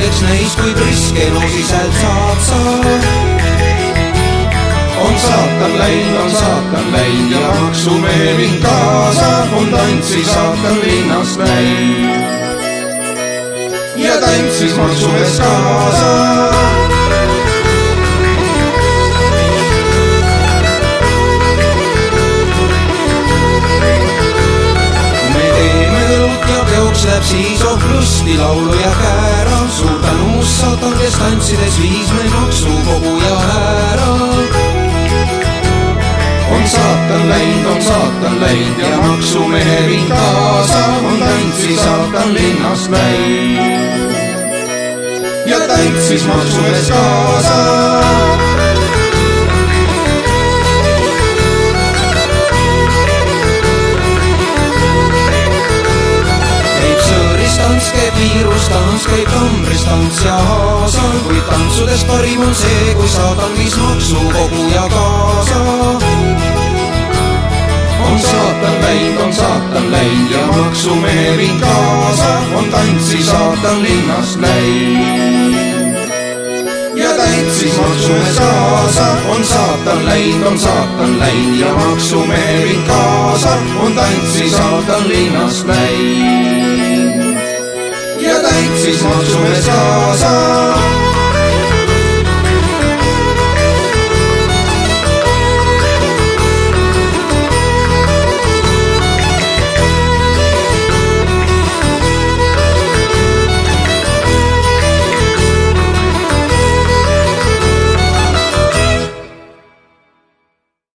kes neist kui priske noosiselt saab sa. On saatan läinud ja maksumehe vind kaasa, on tantsi saatan linnast läinud ja tantsis maksumees kaasa. Läheb siis ohlusti laulu ja käära, suur tänu must saatan, kes tantsides viis meil maksukoguja ära. On saatan läinud ja maksumehe vind kaasa, on tantsi saatan linnast läinud ja tantsis maksumees kaasa. Käib viirustants, käib tambristants ja haasal, kuid tantsudest parim on see, kui saatan viis maksukoguja kaasa. On saatan läinud ja maksumehe vind kaasa, on tantsi saatan linnast läinud ja tantsis maksumees kaasa. On saatan läinud ja maksumehe vind kaasa, on tantsi saatan linnast läinud ja tantsis maksumees kaasa.